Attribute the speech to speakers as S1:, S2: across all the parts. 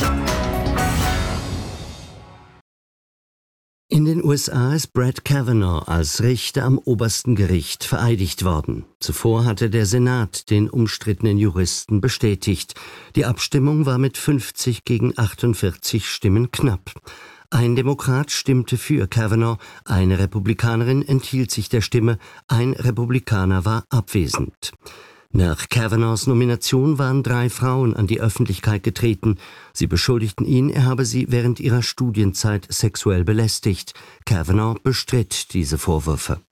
S1: In den USA ist Brett Kavanaugh als Richter am obersten Gericht vereidigt worden. Zuvor hatte der Senat den umstrittenen Juristen bestätigt. Die Abstimmung war mit 50 gegen 48 Stimmen knapp. Ein Demokrat stimmte für Kavanaugh, eine Republikanerin enthielt sich der Stimme, ein Republikaner war abwesend. Nach Kavanaughs Nomination waren 3 Frauen an die Öffentlichkeit getreten. Sie beschuldigten ihn, er habe sie während ihrer Studienzeit sexuell belästigt. Kavanaugh bestritt diese Vorwürfe.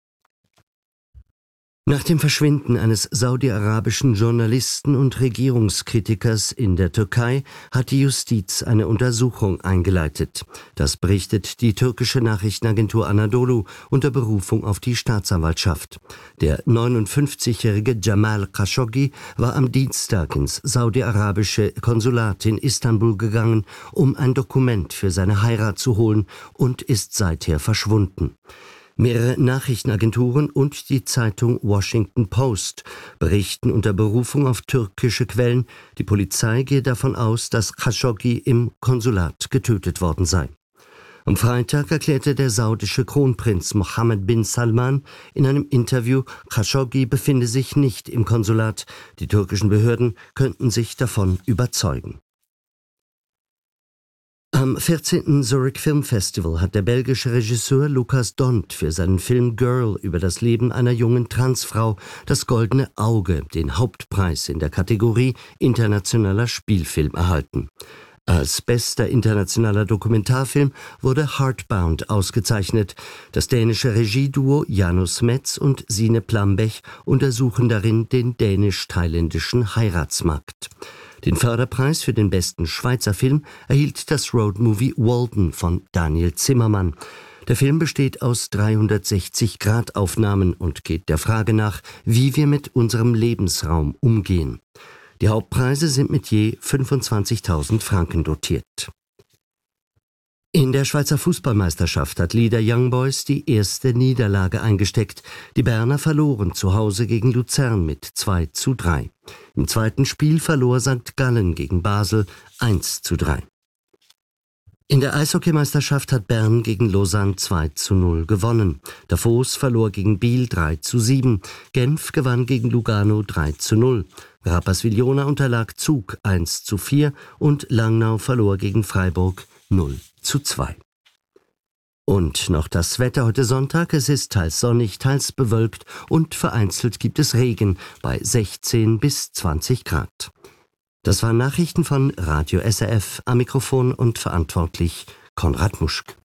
S1: Nach dem Verschwinden eines saudi-arabischen Journalisten und Regierungskritikers in der Türkei hat die Justiz eine Untersuchung eingeleitet. Das berichtet die türkische Nachrichtenagentur Anadolu unter Berufung auf die Staatsanwaltschaft. Der 59-jährige Jamal Khashoggi war am Dienstag ins saudi-arabische Konsulat in Istanbul gegangen, um ein Dokument für seine Heirat zu holen und ist seither verschwunden. Mehrere Nachrichtenagenturen und die Zeitung Washington Post berichten unter Berufung auf türkische Quellen, die Polizei gehe davon aus, dass Khashoggi im Konsulat getötet worden sei. Am Freitag erklärte der saudische Kronprinz Mohammed bin Salman in einem Interview, Khashoggi befinde sich nicht im Konsulat. Die türkischen Behörden könnten sich davon überzeugen. Am 14. Zurich Film Festival hat der belgische Regisseur Lucas Dont für seinen Film Girl über das Leben einer jungen Transfrau das Goldene Auge, den Hauptpreis in der Kategorie Internationaler Spielfilm, erhalten. Als bester internationaler Dokumentarfilm wurde Heartbound ausgezeichnet. Das dänische Regieduo Janus Metz und Sine Plambech untersuchen darin den dänisch-thailändischen Heiratsmarkt. Den Förderpreis für den besten Schweizer Film erhielt das Roadmovie Walden von Daniel Zimmermann. Der Film besteht aus 360-Grad-Aufnahmen und geht der Frage nach, wie wir mit unserem Lebensraum umgehen. Die Hauptpreise sind mit je 25.000 Franken dotiert. In der Schweizer Fußballmeisterschaft hat Leader Young Boys die erste Niederlage eingesteckt. Die Berner verloren zu Hause gegen Luzern mit 2:3. Im zweiten Spiel verlor St. Gallen gegen Basel 1:3. In der Eishockeymeisterschaft hat Bern gegen Lausanne 2:0 gewonnen. Davos verlor gegen Biel 3:7. Genf gewann gegen Lugano 3:0. Rapperswil-Jona unterlag Zug 1:4 und Langnau verlor gegen Freiburg 0:2. Und noch das Wetter heute Sonntag. Es ist teils sonnig, teils bewölkt und vereinzelt gibt es Regen bei 16 bis 20 Grad. Das waren Nachrichten von Radio SRF, am Mikrofon und verantwortlich Konrad Muschk.